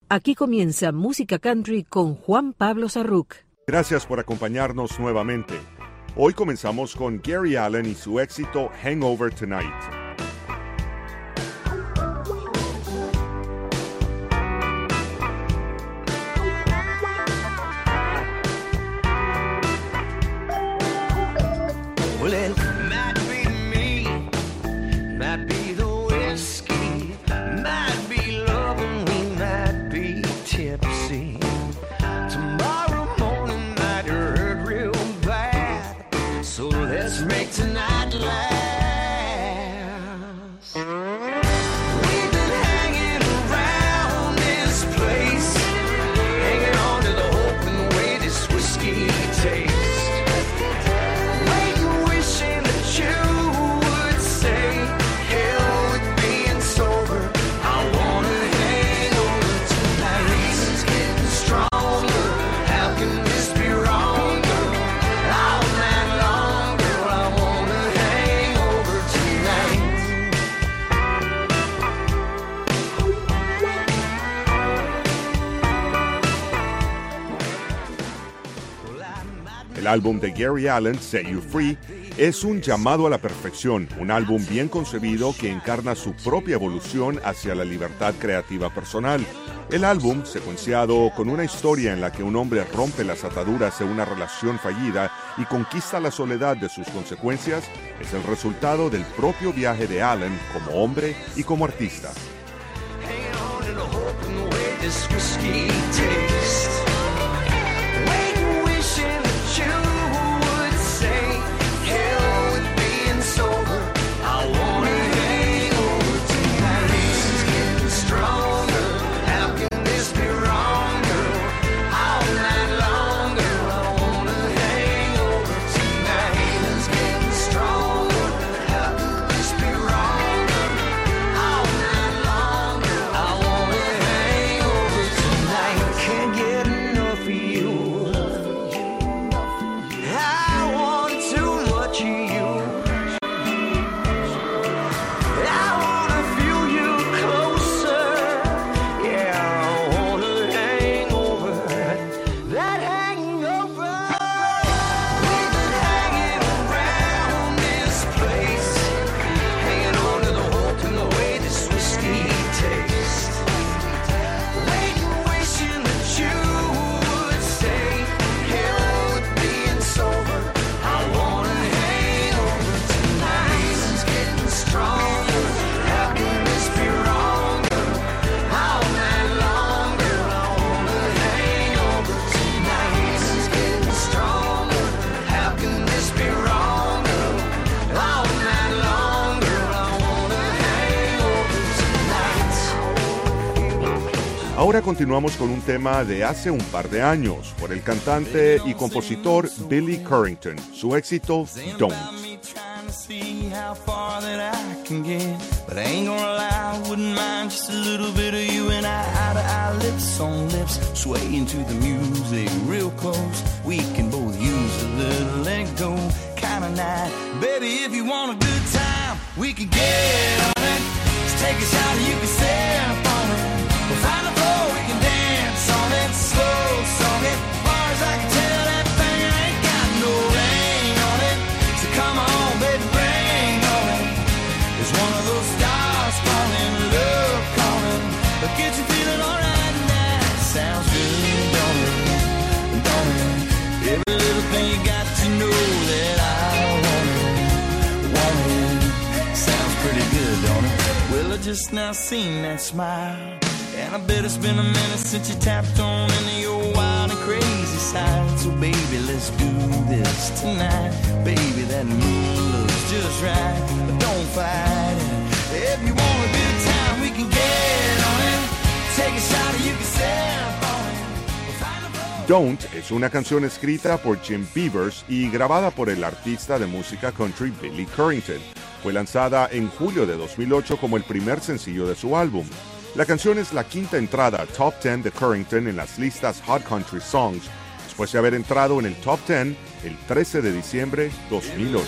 Aquí comienza Música Country con Juan Pablo Sarruc. Gracias por acompañarnos nuevamente. Hoy comenzamos con Gary Allan y su éxito Hangover Tonight. Well, it might be me, might be the whiskey, might be loving, we might be tipsy. Tomorrow morning might hurt real bad, so let's make tonight last. We've been hanging around this place, hanging on to the hope and the way this whiskey tastes. El álbum de Gary Allan, Set You Free, es un llamado a la perfección, un álbum bien concebido que encarna su propia evolución hacia la libertad creativa personal. El álbum, secuenciado con una historia en la que un hombre rompe las ataduras de una relación fallida y conquista la soledad de sus consecuencias, es el resultado del propio viaje de Allan como hombre y como artista. Ahora continuamos con un tema de hace un par de años por el cantante y compositor Billy Currington, su éxito Don't. But I ain't gonna lie, wouldn't mind just a little bit of you and I, eye to eye, lips on lips, swaying to the music real close. We can both use a little let go kind of night. Baby, if you want a good time, we can get on it. Just take a shot and you can step on it. We'll find a floor, we can dance on it, slow song it. Far as I can tell, that thing ain't got no rain on it. So come on, baby, bring on it. It's one of those stars falling, love calling. But get you feeling alright now. Sounds good, don't it? Don't it? Every little thing you got to know that I want it. Sounds pretty good, don't it? Well, I just now seen that smile. And I bet it's been a minute since you tapped on into your wild and crazy side. So baby, let's do this tonight. Baby, that moon looks just right. But don't fight it. If you want a good time, we can get on it. Take a shot or you can step on it. Don't es una canción escrita por Jim Beavers y grabada por el artista de música country Billy Currington. Fue lanzada en julio de 2008 como el primer sencillo de su álbum. La canción es la quinta entrada Top 10 de Currington en las listas Hot Country Songs, después de haber entrado en el Top 10 el 13 de diciembre 2008.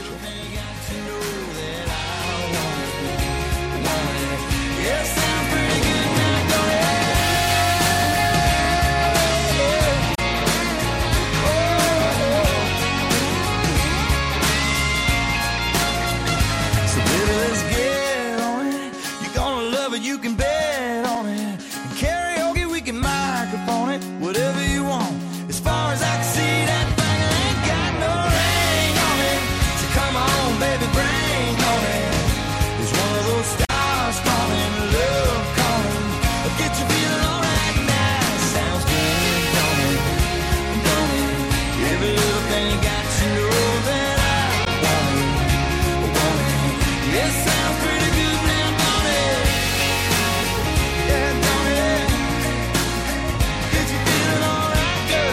you can bet on it. And karaoke, we can microphone it. Whatever you want. As far as I can see, that thing ain't got no ring on it. So come on, baby, bring on it. It's one of those stars falling, love calling. Get you feeling alright now. Sounds good, don't it? Don't it? Every little thing you got to know that I want it. Want it. Yeah, sounds pretty good now, don't it? Yeah, don't it? Get you feeling alright, girl?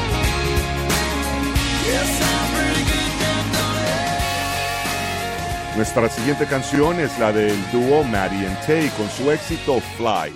Yeah, sounds pretty good now, don't it? Nuestra siguiente canción es la del dúo Maddie and Tay con su éxito Fly.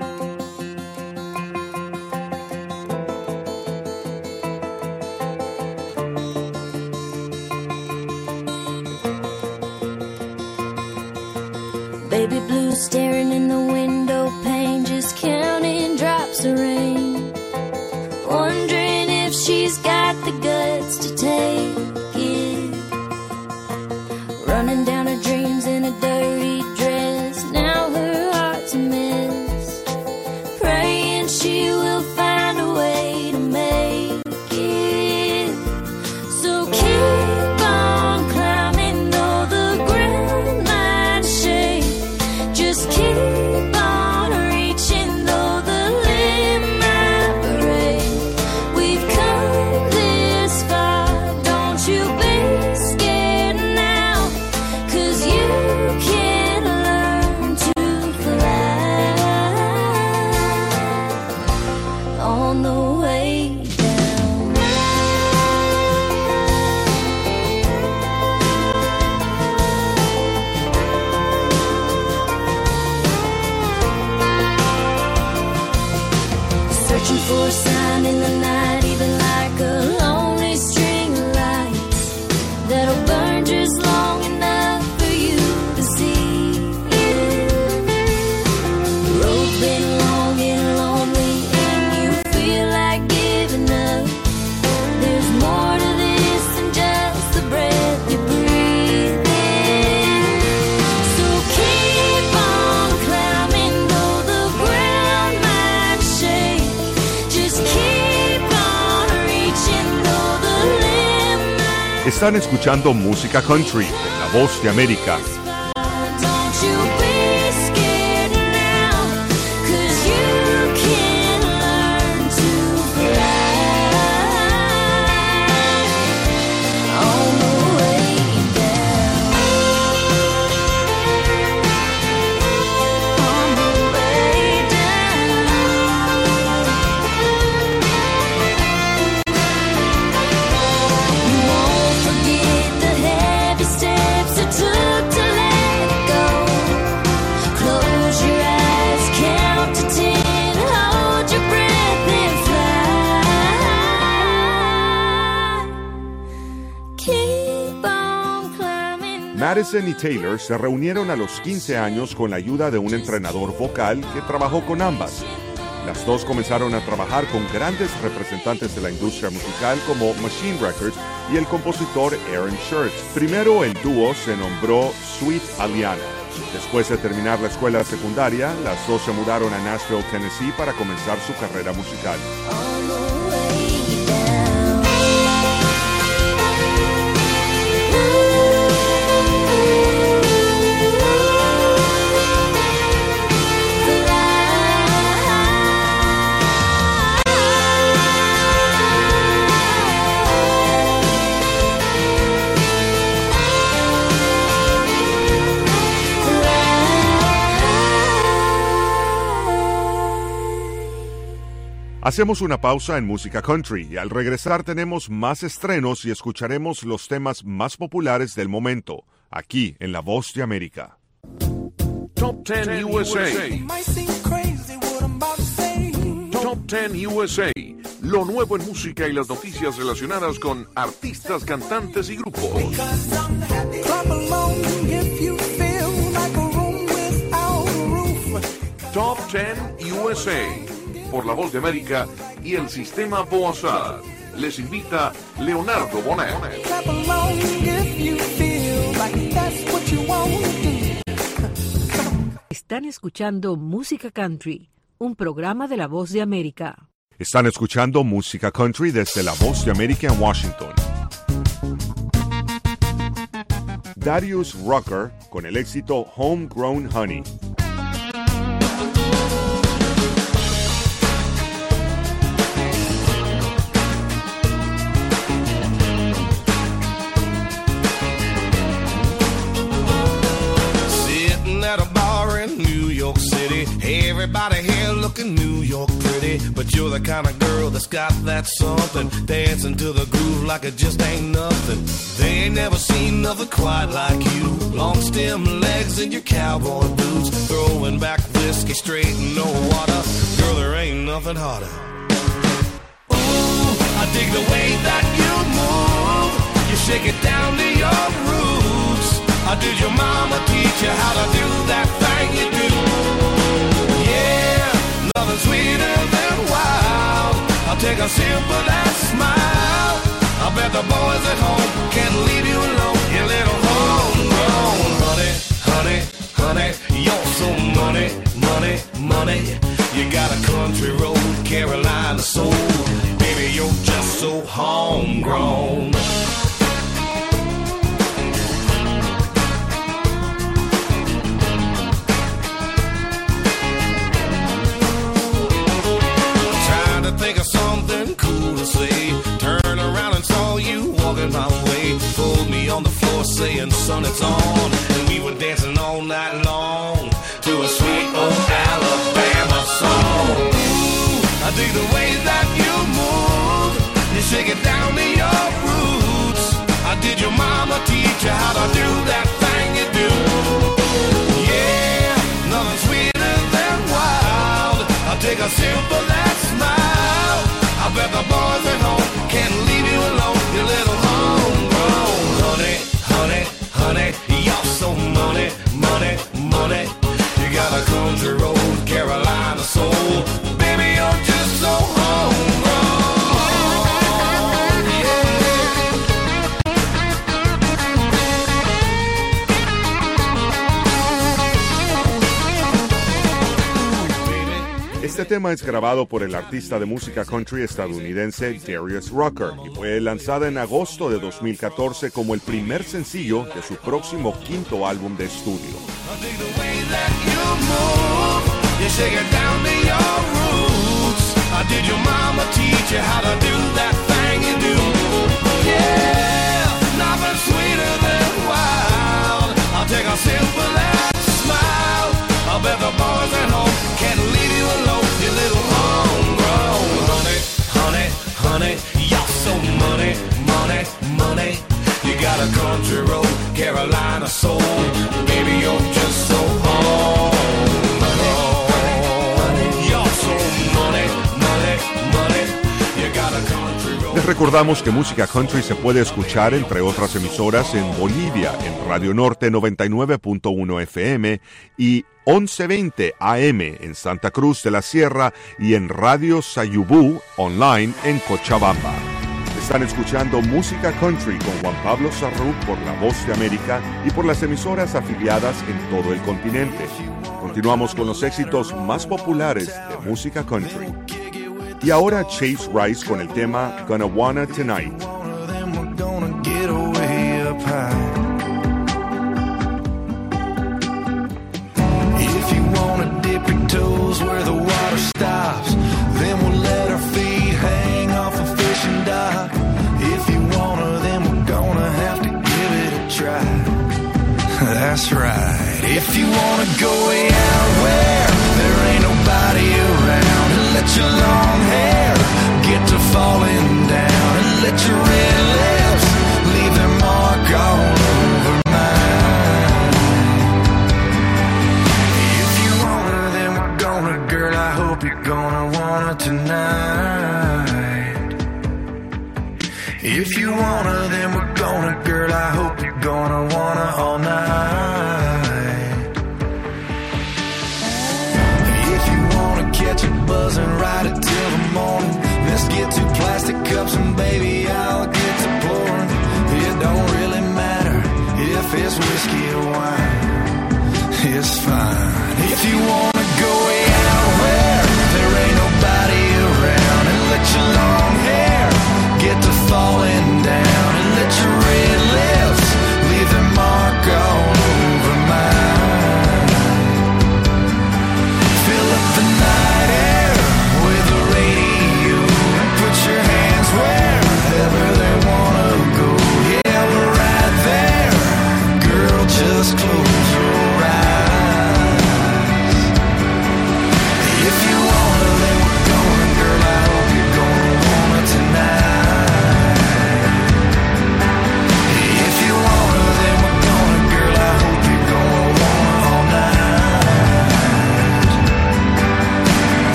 Baby blue staring in the window pane, just counting drops of rain, wondering if she's got the guts to take it, running down her dreams in a dirty dress. Now her heart's a mess, praying she will find a way to make it. So keep on climbing though the ground might shake. Just keep on reaching though the limb might break. We've come this far, don't you be scared now, 'cause you can learn to fly on the way down. Searching for a sign in the night, even like a lonely string of lights that'll burn just long enough for you to see it. The road's been long and lonely and you feel like giving up. There's more to this than just the breath you breathe in. So keep on climbing though the ground might shake. Just keep on reaching though the limb might. Están escuchando música country en La Voz de América. Don't you be scared now, 'cause you can learn to fly on the way down. On the way down. You won't forget the heavy steps it took to let go. Close your eyes, count to 10, hold your breath and fly. Keep on climbing. Madison y Taylor se reunieron a los 15 años con la ayuda de un entrenador vocal que trabajó con ambas. Las dos comenzaron a trabajar con grandes representantes de la industria musical como Machine Records y el compositor Aaron Schertz. Primero el dúo se nombró Sweet Aliana. Después de terminar la escuela secundaria, las dos se mudaron a Nashville, Tennessee para comenzar su carrera musical. On the way down. Hacemos una pausa en música country y al regresar tenemos más estrenos y escucharemos los temas más populares del momento, aquí en La Voz de América. Top 10 USA. Might seem crazy what I'm about to say. Top 10 USA. Lo nuevo en música y las noticias relacionadas con artistas, cantantes y grupos. Clap along if you feel like a room without a roof. Top 10 USA. Por La Voz de América y el Sistema Boazad. Les invita Leonardo Bonet. Clap along if you feel like that's what you want to do. Están escuchando Música Country, un programa de La Voz de América. Están escuchando Música Country desde La Voz de América en Washington. Darius Rucker con el éxito Homegrown Honey. At a bar in New York City, everybody here looking New York pretty, but you're the kind of girl that's got that something, dancing to the groove like it just ain't nothing. They ain't never seen nothing quite like you. Long stem legs and your cowboy boots, throwing back whiskey straight in no water. Girl, there ain't nothing harder. Ooh, I dig the way that you move. You shake it down to your roots. Did your mama teach you how to do that thing you do? Yeah, nothing sweeter than wild. I'll take a sip of that smile. I bet the boys at home can't leave you alone. You little homegrown honey, honey, honey. You're so money, money, money. You got a country road, Carolina soul. Baby, you're just so homegrown. Think of something cool to say. Turn around and saw you walking my way. Pulled me on the floor saying, son, it's on. And we were dancing all night long to a sweet old Alabama song. Ooh, I dig the way that you move. You shake it down to your roots. Did your mama teach you how to do that thing you do? Yeah, nothing sweeter than wild. I'll take a sip of that smile. I bet the boys at home can't leave you alone. You little homegrown honey, honey, honey. You're so money, money, money. You got a country road, Carolina soul. Baby, you're just so homegrown. Este tema es grabado por el artista de música country estadounidense Darius Rucker y fue lanzada en agosto de 2014 como el primer sencillo de su próximo quinto álbum de estudio. I bet the boys at home can't leave you alone. You little homegrown honey, honey, honey. You're so money, money, money. You got a country road, Carolina soul. Baby, you're just so homegrown. You're so money, money, money. You got a country road. Les recordamos que Música Country se puede escuchar, entre otras emisoras, en Bolivia, en Radio Norte 99.1 FM y 1120 AM en Santa Cruz de la Sierra y en Radio Sayubú online en Cochabamba. Están escuchando Música Country con Juan Pablo Sarrú por La Voz de América y por las emisoras afiliadas en todo el continente. Continuamos con los éxitos más populares de Música Country. Y ahora Chase Rice con el tema Gonna Wanna Tonight. Dip your toes where the water stops. Then we'll let our feet hang off a fishing dock. If you wanna, then we're gonna have to give it a try. That's right. If you wanna go way out where there ain't nobody around, and let your long hair get to falling down, and let your red lips leave their mark all over mine. Girl, I hope you're gonna wanna tonight. If you wanna, then we're gonna. Girl, I hope you're gonna wanna all night. If you wanna catch a buzz and ride it till the morning, let's get 2 plastic cups and baby, I'll get to pouring. It don't really matter if it's whiskey or wine. It's fine.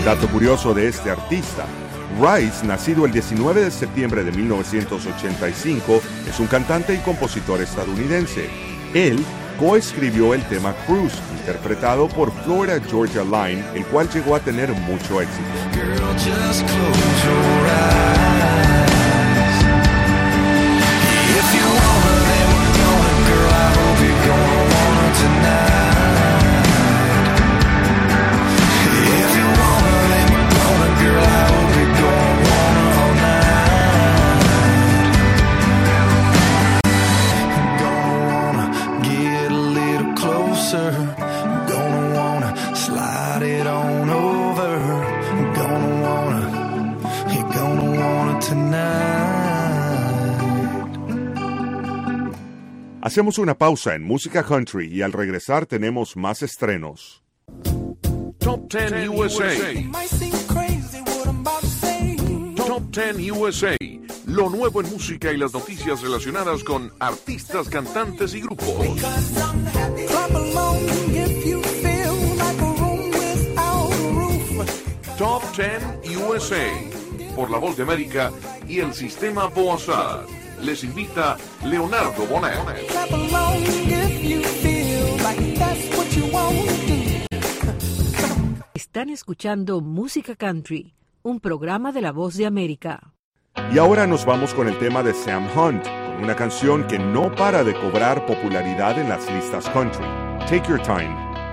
Dato curioso de este artista: Rice, nacido el 19 de septiembre de 1985, es un cantante y compositor estadounidense. Él coescribió el tema Cruise, interpretado por Florida Georgia Line, el cual llegó a tener mucho éxito. Girl, just close your eyes. If you wanna, then we're gonna, girl, I hope you're gonna wanna tonight. If you wanna, then we're gonna, girl, I hope you're gonna wanna all night. Gonna wanna get a little closer. Gonna wanna slide it on over. Gonna wanna tonight. Hacemos una pausa en música country y al regresar tenemos más estrenos. Top 10 USA. Might seem crazy what I'm about to say. Top 10 USA. Lo nuevo en música y las noticias relacionadas con artistas, cantantes y grupos. Clap along if you feel like a room without a roof. Top 10 USA. Por La Voz de América y el Sistema Boazad. Les invita Leonardo Bonet. Clap along if you feel like that's what you want to do. Están escuchando Música Country, un programa de La Voz de América. Y ahora nos vamos con el tema de Sam Hunt, con una canción que no para de cobrar popularidad en las listas country. Take Your Time.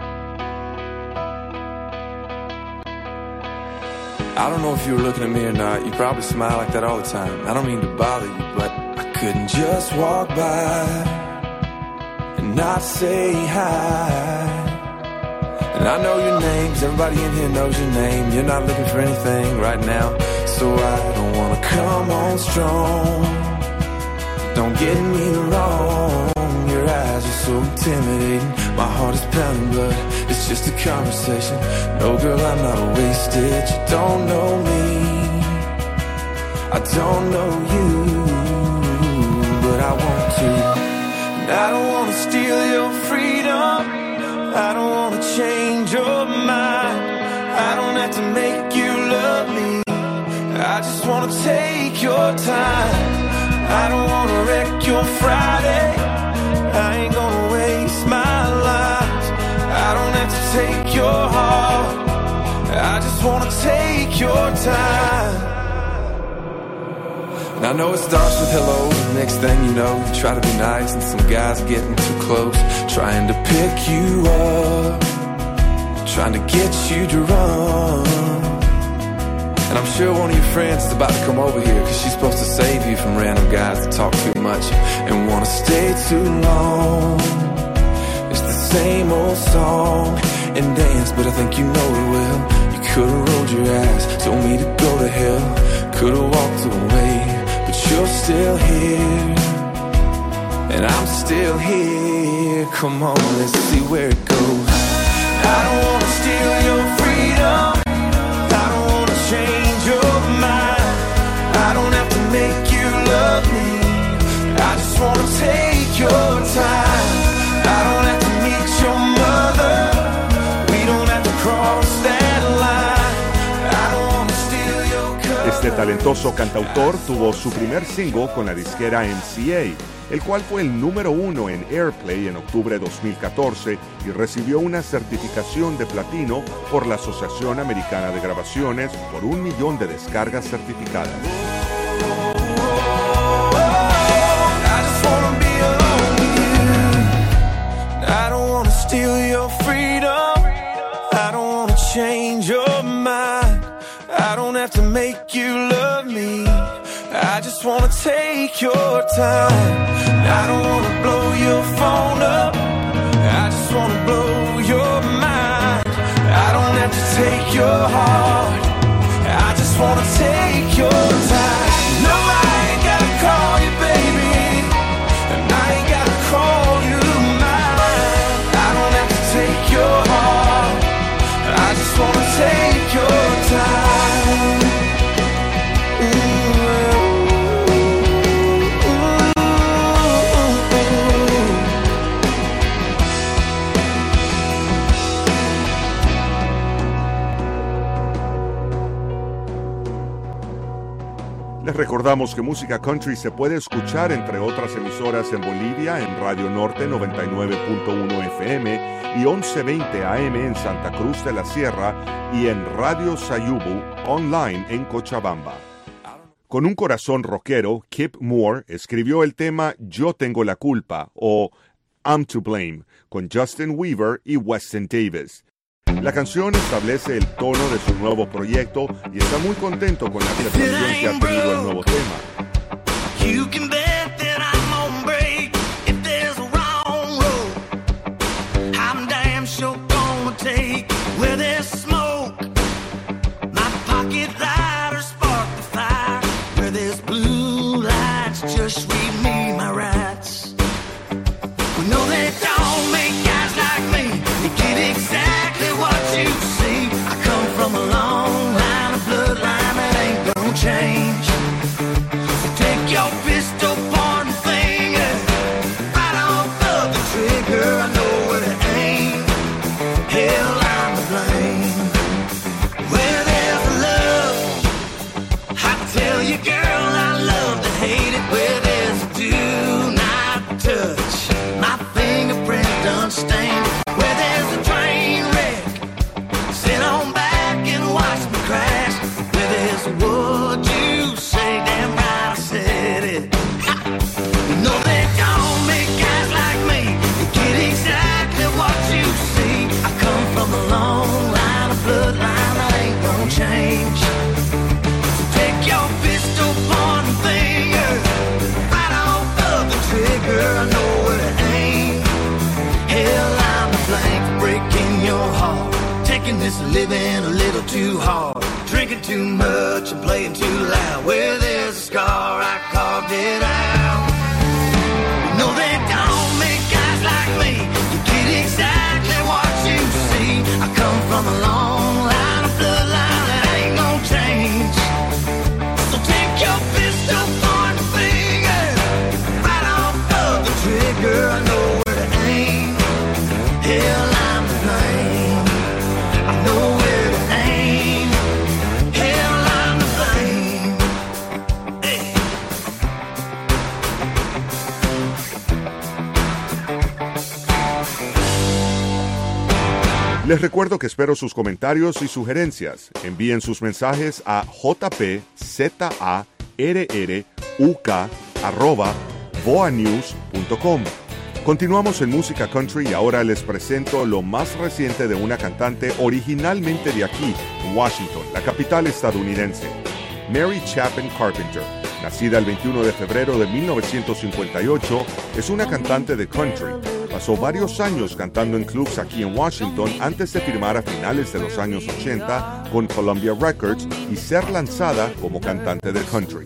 I don't know if you were looking at me or not. You probably smile like that all the time. I don't mean to bother you, but I couldn't just walk by and not say hi. And I know your name, 'cause everybody in here knows your name. You're not looking for anything right now, so I don't wanna come on strong. Don't get me wrong, your eyes are so intimidating. My heart is pounding, but it's just a conversation. No, girl, I'm not wasted. You don't know me, I don't know you, but I want to. And I don't wanna steal your freedom, I don't wanna change your mind. I don't have to make you love me, I just wanna take your time. I don't wanna wreck your Friday, I ain't gonna waste my life. I don't have to take your heart, I just wanna take your time. And I know it starts with hello, the next thing you know, you try to be nice and some guy's getting too close, trying to pick you up, trying to get you to run. And I'm sure one of your friends is about to come over here, 'cause she's supposed to save you from random guys that talk too much and wanna stay too long. It's the same old song and dance, but I think you know it well. You could've rolled your eyes, told me to go to hell, could've walked away, but you're still here, and I'm still here. Come on, let's see where it goes. I don't wanna steal your freedom, I don't wanna change your mind, I don't have to make you love me, I just wanna take your time. I don't have to meet your mother, we don't have to cross that line, I don't wanna steal your cover. Este talentoso cantautor tuvo su primer single con la disquera MCA, el cual fue el número 1 en Airplay en octubre de 2014 y recibió una certificación de platino por la Asociación Americana de Grabaciones por 1 millón de descargas certificadas. I don't wanna steal your freedom, I don't wanna change your mind, I don't have to make you love me, I just wanna take your time. I don't wanna blow your phone up, I just wanna blow your mind. I don't have to take your heart, I just wanna take your time. No, I ain't gotta call you baby, and I ain't gotta call you mine. I don't have to take your heart, I just wanna take your time. Les recordamos que Música Country se puede escuchar, entre otras emisoras, en Bolivia, en Radio Norte 99.1 FM y 1120 AM en Santa Cruz de la Sierra y en Radio Sayubu online en Cochabamba. Con un corazón rockero, Kip Moore escribió el tema Yo Tengo la Culpa o I'm to Blame con Justin Weaver y Weston Davis. La canción establece el tono de su nuevo proyecto y está muy contento con la aceptación que ha tenido el nuevo tema. You can bet that I'm on break if there's a wrong road. I'm damn sure gonna take where there's smoke. My pocket lighter spark the fire. Where there's blue lights, just read me my rights. We know they don't make guys like me. You get exactly what you see. I come from a long line of bloodline that ain't gonna change. So take your pistol, point the finger right off of the trigger. I know where to aim. Hell, I'm to blame. Where there's love, I tell you, girl, I love to hate it. Where there's a do not touch, my fingerprint done stained. Where there's a train wreck, sit on back and watch me crash. Where there's a would you say, damn right I said it. Ha! You know they don't make guys like me. You get exactly what you see. I come from a long line of bloodline that ain't gonna change. So take your pistol, point the finger right off of the trigger. I know where to aim. Hell, I'm to blame for breaking your heart. Taking this living a little too hard. Drinking too much and playing too loud. Where there's a scar, I carved it out. No, they don't make guys like me. You get exactly what you see. I come from a long line of bloodline that ain't gonna change. So take your pistol, point the finger right off of the trigger. I know where to aim. Hell, I'm to blame. I know where to aim. Hell, I'm to blame. Hey. Les recuerdo que espero sus comentarios y sugerencias. Envíen sus mensajes a jpzarruk@voanews.com. Continuamos en Música Country y ahora les presento lo más reciente de una cantante originalmente de aquí, en Washington, la capital estadounidense. Mary Chapin Carpenter, nacida el 21 de febrero de 1958, es una cantante de country. Pasó varios años cantando en clubs aquí en Washington antes de firmar a finales de los años 80 con Columbia Records y ser lanzada como cantante de country.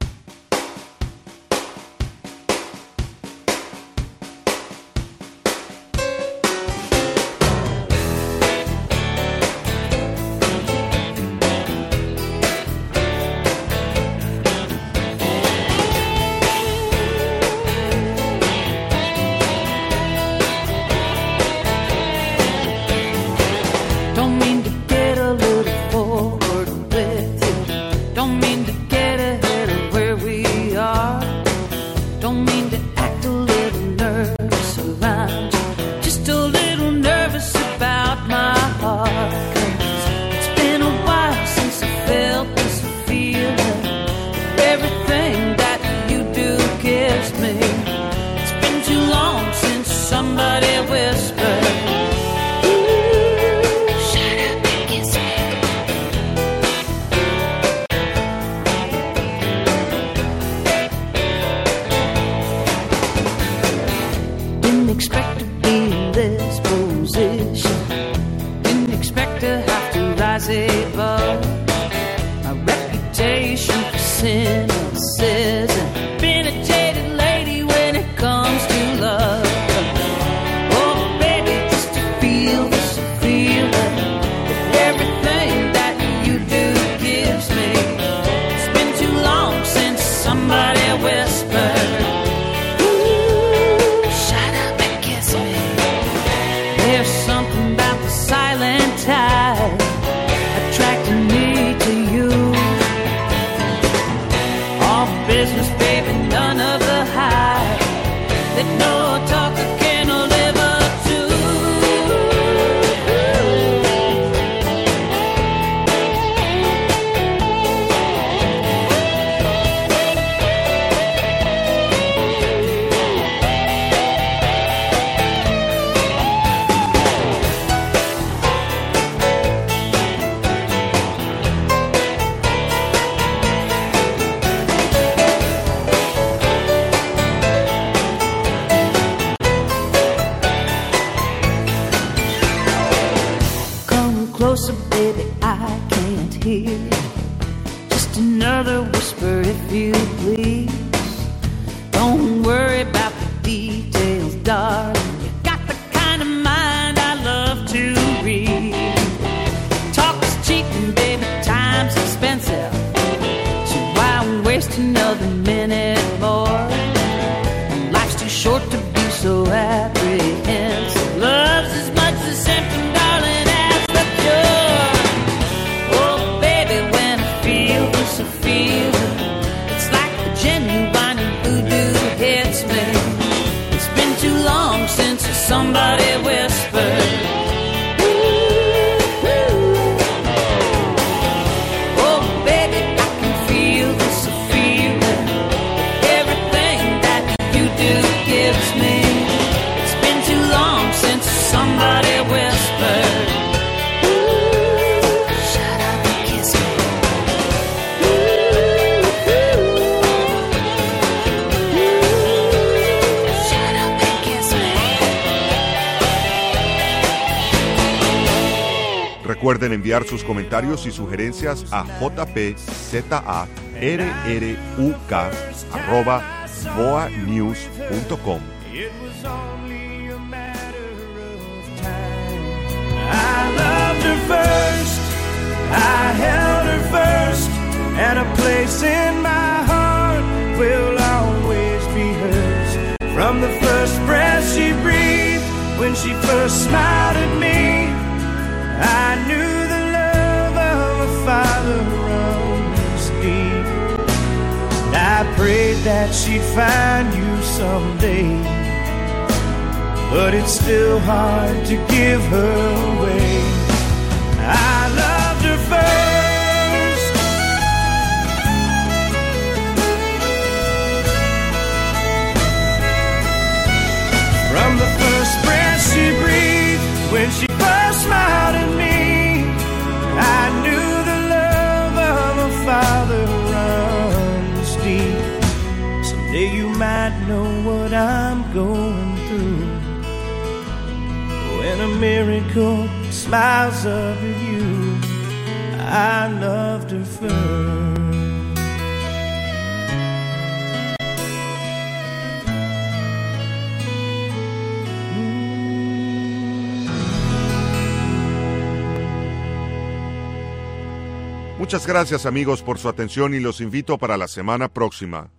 Don't mean to get a little forward with you. Don't mean to get ahead of where we are. Don't mean to act a little nervous around you. Just a little nervous about my heart. 'Cause it's been a while since I felt this feeling. Everything that you do gives me. It's been too long since somebody whispered. Expect to be in this position. Didn't expect to have to rise above my reputation for cynicism. Been a jaded lady when it comes to love. Oh, baby, just to feel this feeling. Everything that you do gives me. It's been too long since somebody whispered. Shut up and kiss me. more talk I can live up to. Closer, baby, I can't hear. Just another whisper, if you please. Don't worry about the details, darling. You got the kind of mind I love to read. Talk is cheap and baby, time's expensive. So why waste another minute more? Life's too short to be so apprehensive. Love's as much a symptom, darling, as the cure. Oh, baby, when I feel this, I feel it. It's like the genuine voodoo hits me. It's been too long since somebody whispered. Oh, baby, I can feel this, I feel it. Everything that you do gives me. It's been too long since somebody whispered. Shut up and kiss me. Shut up and kiss me. Recuerden enviar sus comentarios y sugerencias a jpzaruk@voanews.com. It was only a matter of time. I loved her first, I held her first, and a place in my heart will always be hers. From the first breath she breathed, when she first smiled at me, I knew the love of a father runs deep. And I prayed that she'd find you someday, but it's still hard to give her away. I loved her first. From the first breath she breathed, when she first smiled at me, I knew the love of a father runs deep. Someday you might know what I'm going through, when a miracle smiles up at you. I loved her first. Muchas gracias amigos por su atención y los invito para la semana próxima.